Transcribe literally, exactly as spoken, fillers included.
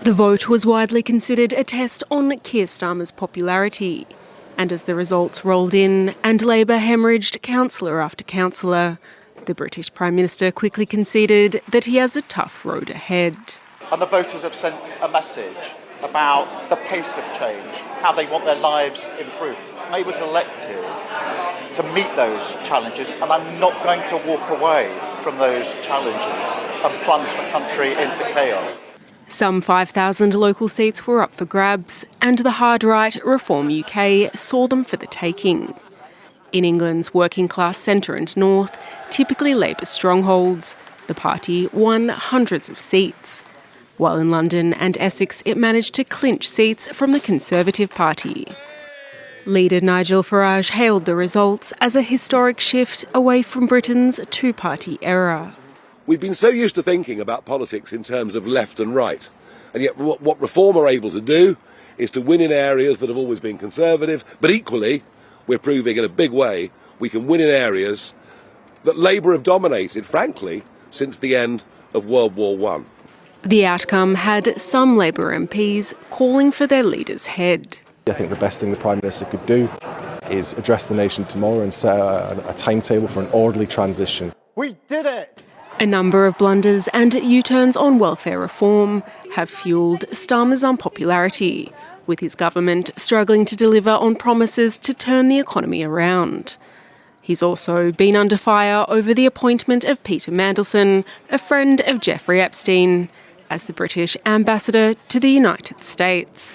The vote was widely considered a test on Keir Starmer's popularity. And as the results rolled in and Labor hemorrhaged councillor after councillor, the British Prime Minister quickly conceded that he has a tough road ahead. And the voters have sent a message about the pace of change, how they want their lives improved. I was elected to meet those challenges, and I'm not going to walk away from those challenges and plunge the country into chaos. Some five thousand local seats were up for grabs, and the hard right Reform U K saw them for the taking. In England's working class centre and north, typically Labor strongholds, the party won hundreds of seats. While in London and Essex, it managed to clinch seats from the Conservative Party. Leader Nigel Farage hailed the results as a historic shift away from Britain's two-party era. We've been so used to thinking about politics in terms of left and right, and yet what, what Reform are able to do is to win in areas that have always been conservative, but equally, we're proving in a big way, we can win in areas that Labour have dominated, frankly, since the end of World War One. The outcome had some Labour M Ps calling for their leader's head. I think the best thing the Prime Minister could do is address the nation tomorrow and set a, a timetable for an orderly transition. We did it! A number of blunders and U-turns on welfare reform have fuelled Starmer's unpopularity, with his government struggling to deliver on promises to turn the economy around. He's also been under fire over the appointment of Peter Mandelson, a friend of Jeffrey Epstein, as the British ambassador to the United States.